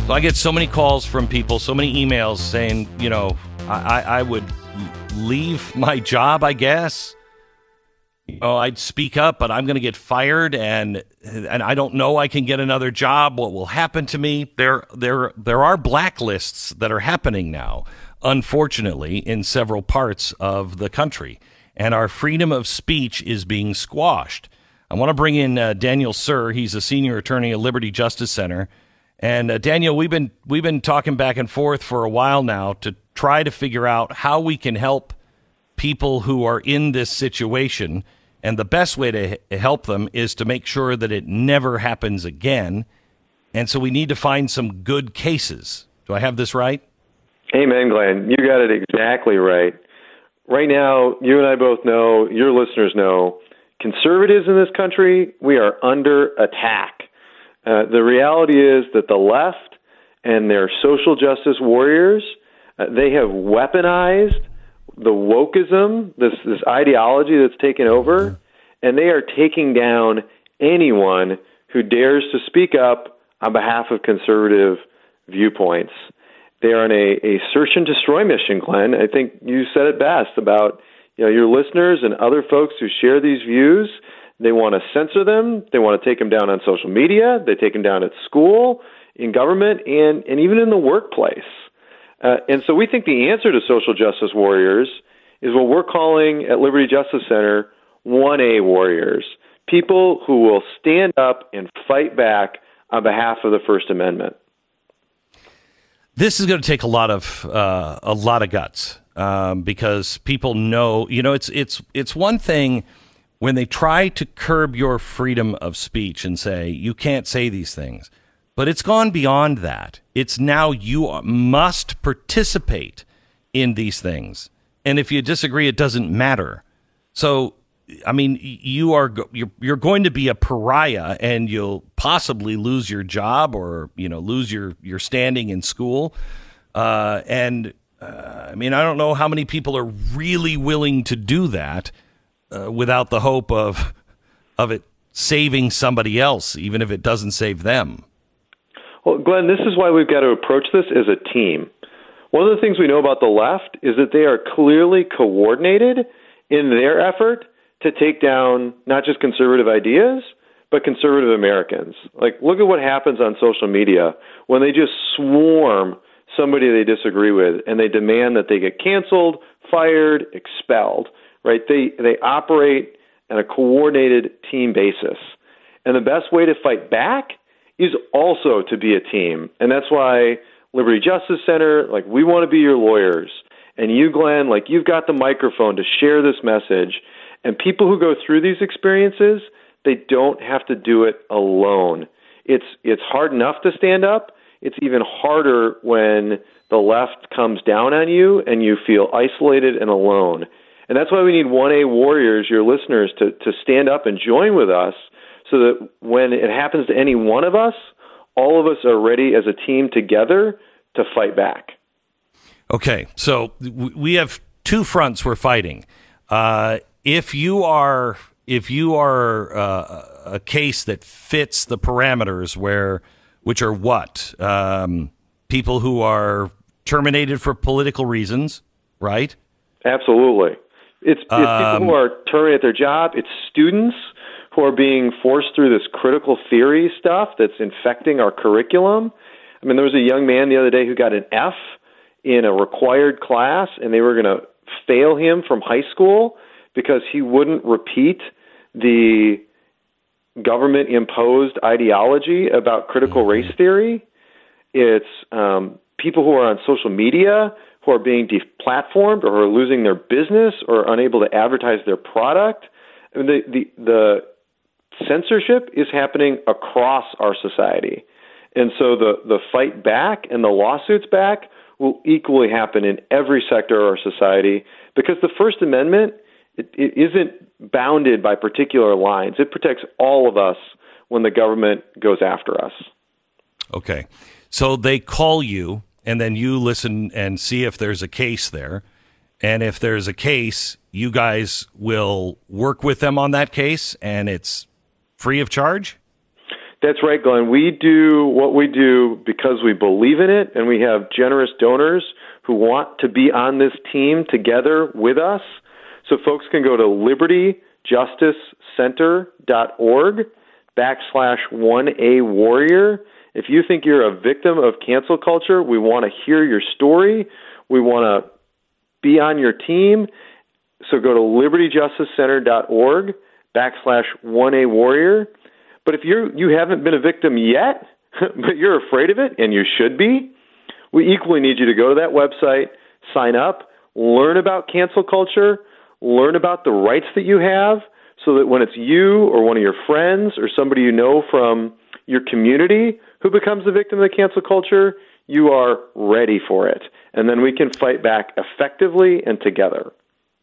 So I get so many calls from people, so many emails saying, I would leave my job, I guess. I'd speak up, but I'm going to get fired, and I don't know I can get another job. What will happen to me? There are blacklists that are happening now, unfortunately, in several parts of the country, and our freedom of speech is being squashed. I want to bring in Daniel Suhr. He's a senior attorney at Liberty Justice Center. And Daniel, we've been talking back and forth for a while now to try to figure out how we can help people who are in this situation. And the best way to help them is to make sure that it never happens again. And so we need to find some good cases. Do I have this right? Amen, Glenn. You got it exactly right. Right now, you and I both know, your listeners know, conservatives in this country, we are under attack. The reality is that the left and their social justice warriors, they have weaponized the wokeism, this ideology that's taken over, and they are taking down anyone who dares to speak up on behalf of conservative viewpoints. They are on a search and destroy mission, Glenn. I think you said it best about your listeners and other folks who share these views. They want to censor them. They want to take them down on social media. They take them down at school, in government, and even in the workplace. And so we think the answer to social justice warriors is what we're calling at Liberty Justice Center 1A warriors, people who will stand up and fight back on behalf of the First Amendment. This is going to take a lot of guts because people know, it's one thing when they try to curb your freedom of speech and say you can't say these things. But it's gone beyond that. It's now you must participate in these things. And if you disagree, it doesn't matter. So, I mean, you're going to be a pariah, and you'll possibly lose your job or, lose your standing in school. I don't know how many people are really willing to do that without the hope of it saving somebody else, even if it doesn't save them. Well, Glenn, this is why we've got to approach this as a team. One of the things we know about the left is that they are clearly coordinated in their effort to take down not just conservative ideas, but conservative Americans. Like, look at what happens on social media when they just swarm somebody they disagree with and they demand that they get canceled, fired, expelled, right? They operate on a coordinated team basis. And the best way to fight back is also to be a team. And that's why Liberty Justice Center, we want to be your lawyers. And you, Glenn, you've got the microphone to share this message. And people who go through these experiences, they don't have to do it alone. It's hard enough to stand up. It's even harder when the left comes down on you and you feel isolated and alone. And that's why we need 1A warriors, your listeners, to stand up and join with us so that when it happens to any one of us, all of us are ready as a team together to fight back. Okay, so we have two fronts we're fighting. If you are a case that fits the parameters which are what? People who are terminated for political reasons, right? Absolutely. It's people who are terminated at their job. It's students who are being forced through this critical theory stuff that's infecting our curriculum. I mean, there was a young man the other day who got an F in a required class, and they were going to fail him from high school because he wouldn't repeat the government-imposed ideology about critical race theory. It's people who are on social media who are being deplatformed or who are losing their business or unable to advertise their product. I mean, the censorship is happening across our society. And so the fight back and the lawsuits back will equally happen in every sector of our society because the First Amendment, it isn't bounded by particular lines. It protects all of us when the government goes after us. Okay. So they call you, and then you listen and see if there's a case there. And if there's a case, you guys will work with them on that case, and it's free of charge? That's right, Glenn. We do what we do because we believe in it, and we have generous donors who want to be on this team together with us. So folks can go to libertyjusticecenter.org/1A-Warrior. If you think you're a victim of cancel culture, we want to hear your story. We want to be on your team. So go to libertyjusticecenter.org/1A-Warrior. But if you haven't been a victim yet, but you're afraid of it, and you should be, we equally need you to go to that website, sign up, learn about cancel culture, learn about the rights that you have, so that when it's you or one of your friends or somebody you know from your community who becomes a victim of the cancel culture, you are ready for it. And then we can fight back effectively and together.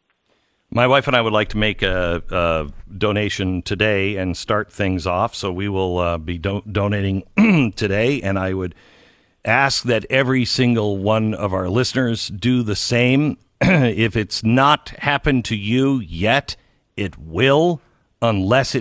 My wife and I would like to make a donation today and start things off, so we will be donating today, and I would ask that every single one of our listeners do the same. If it's not happened to you yet, it will, unless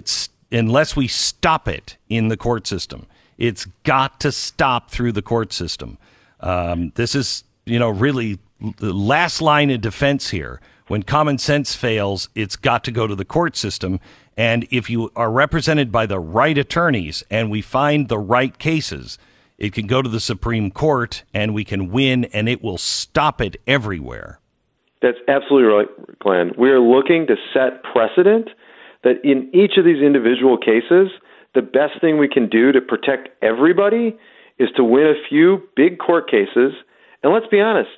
we stop it in the court system. It's got to stop through the court system. This is, really the last line of defense here. When common sense fails, it's got to go to the court system. And if you are represented by the right attorneys and we find the right cases, it can go to the Supreme Court and we can win, and it will stop it everywhere. That's absolutely right, Glenn. We are looking to set precedent that in each of these individual cases, the best thing we can do to protect everybody is to win a few big court cases. And let's be honest,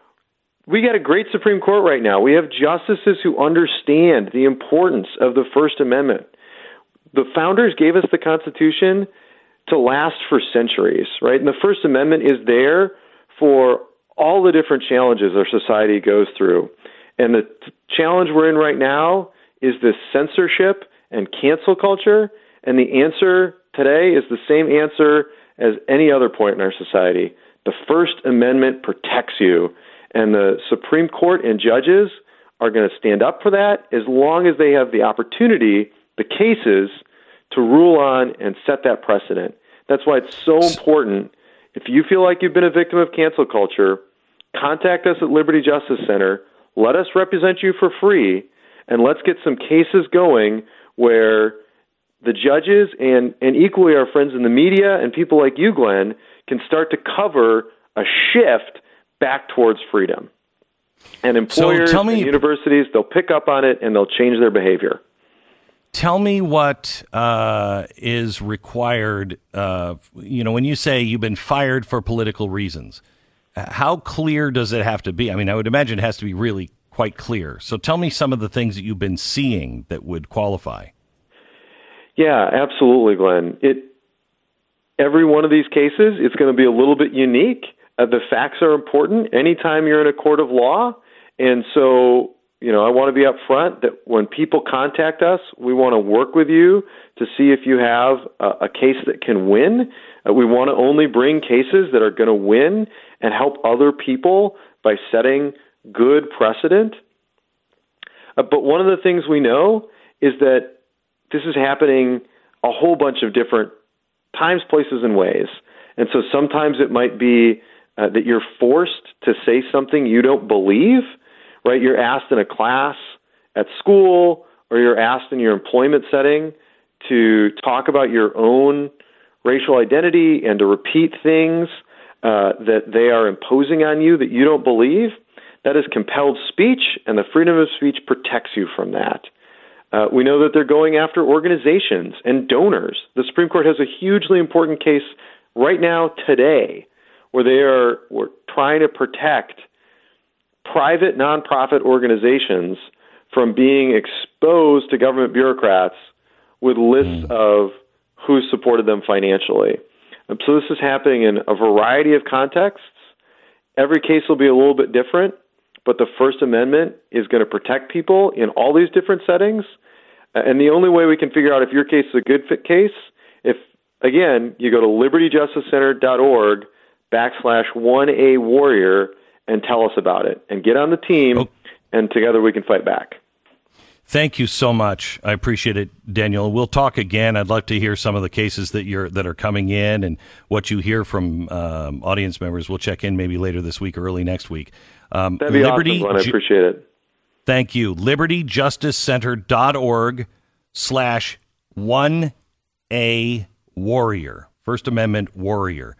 we got a great Supreme Court right now. We have justices who understand the importance of the First Amendment. The founders gave us the Constitution to last for centuries, right? And the First Amendment is there for all the different challenges our society goes through. And the challenge we're in right now is this censorship and cancel culture. And the answer today is the same answer as any other point in our society. The First Amendment protects you. And the Supreme Court and judges are going to stand up for that as long as they have the opportunity, the cases, to rule on and set that precedent. That's why it's so important. If you feel like you've been a victim of cancel culture, contact us at Liberty Justice Center. Let us represent you for free, and let's get some cases going where the judges and equally our friends in the media and people like you, Glenn, can start to cover a shift back towards freedom. And employers and universities, they'll pick up on it and they'll change their behavior. Tell me what is required, when you say you've been fired for political reasons. How clear does it have to be? I mean, I would imagine it has to be really quite clear. So tell me some of the things that you've been seeing that would qualify. Yeah, absolutely, Glenn. Every one of these cases, it's going to be a little bit unique. The facts are important anytime you're in a court of law. And so, I want to be upfront that when people contact us, we want to work with you to see if you have a case that can win. We want to only bring cases that are going to win and help other people by setting good precedent. But one of the things we know is that this is happening a whole bunch of different times, places, and ways. And so sometimes it might be that you're forced to say something you don't believe, right? You're asked in a class at school, or you're asked in your employment setting to talk about your own racial identity and to repeat things that they are imposing on you that you don't believe. That is compelled speech, and the freedom of speech protects you from that. We know that they're going after organizations and donors. The Supreme Court has a hugely important case right now, today, where we're trying to protect private nonprofit organizations from being exposed to government bureaucrats with lists of who supported them financially. And so this is happening in a variety of contexts. Every case will be a little bit different, but the First Amendment is going to protect people in all these different settings. And the only way we can figure out if your case is a good fit case, if, again, you go to libertyjusticecenter.org/1A-Warrior and tell us about it and get on the team, and together we can fight back. Thank you so much. I appreciate it, Daniel. We'll talk again. I'd love to hear some of the cases that are coming in and what you hear from audience members. We'll check in maybe later this week or early next week. That'd be awesome, Glenn. I appreciate it. Thank you. LibertyJusticeCenter.org/1A Warrior. First Amendment Warrior.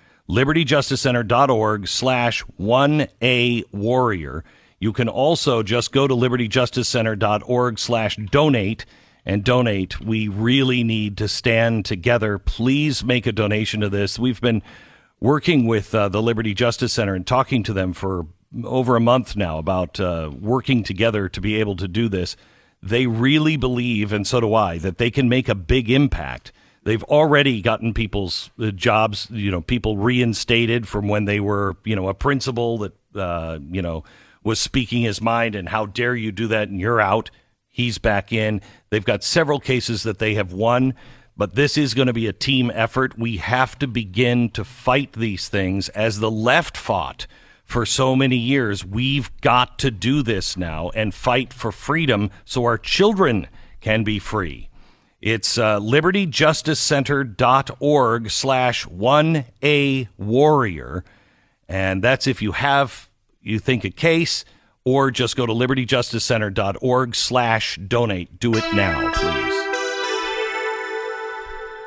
LibertyJusticeCenter.org/1A Warrior. You can also just go to LibertyJusticeCenter.org/donate and donate. We really need to stand together. Please make a donation to this. We've been working with the Liberty Justice Center and talking to them for over a month now about working together to be able to do this. They really believe, and so do I, that they can make a big impact. They've already gotten people's jobs, people reinstated from when they were, a principal that, was speaking his mind, and how dare you do that, and you're out. He's back in. They've got several cases that they have won, but this is going to be a team effort. We have to begin to fight these things as the left fought for so many years. We've got to do this now and fight for freedom so our children can be free. It's LibertyJusticeCenter.org/1A Warrior. And that's if you think a case, or just go to LibertyJusticeCenter.org/donate. Do it now, please.